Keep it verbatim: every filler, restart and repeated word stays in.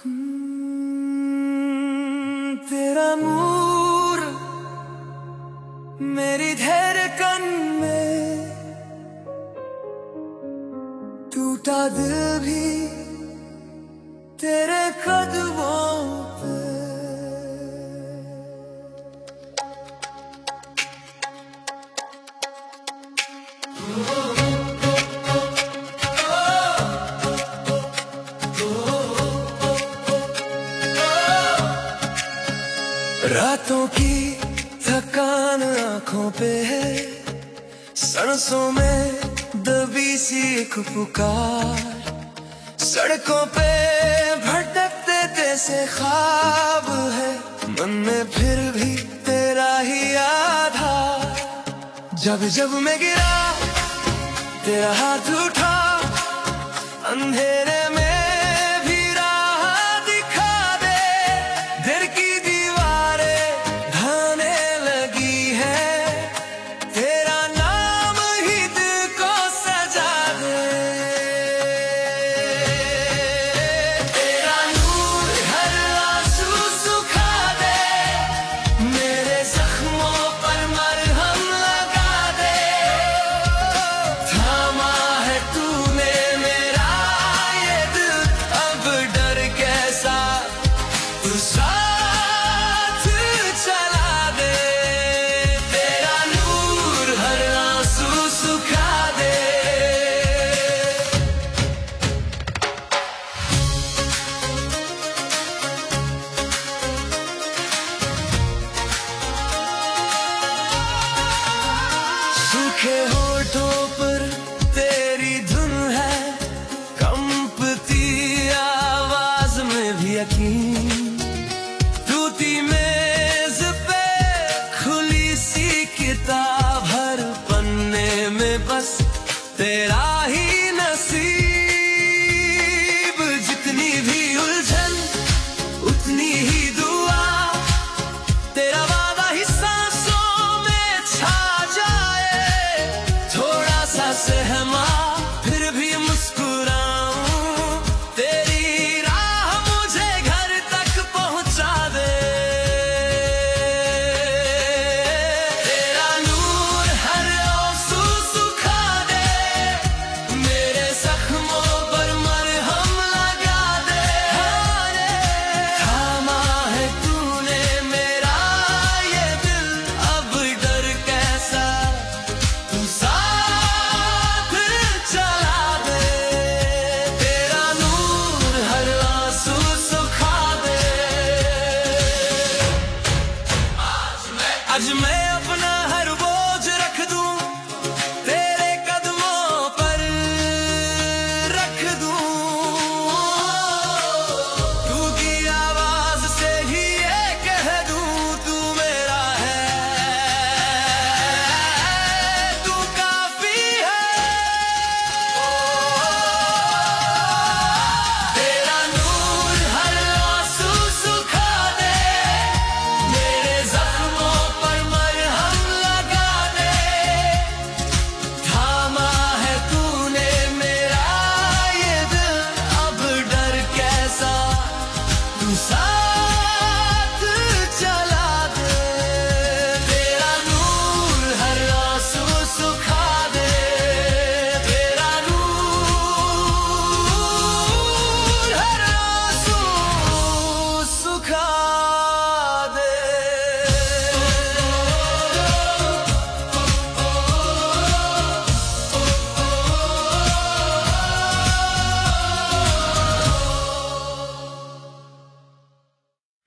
हम्म, तेरा नूर मेरी धड़कन में, टूटा दिल भी तेरे कदमों पे। रातों की थकान आंखों पे है, सांसों में दबी सी एक पुकार, सड़कों पे भटकते जैसे ख्वाब है, मन में फिर भी तेरा ही आधार। जब जब मैं गिरा तेरा हाथ उठा, अंधेरे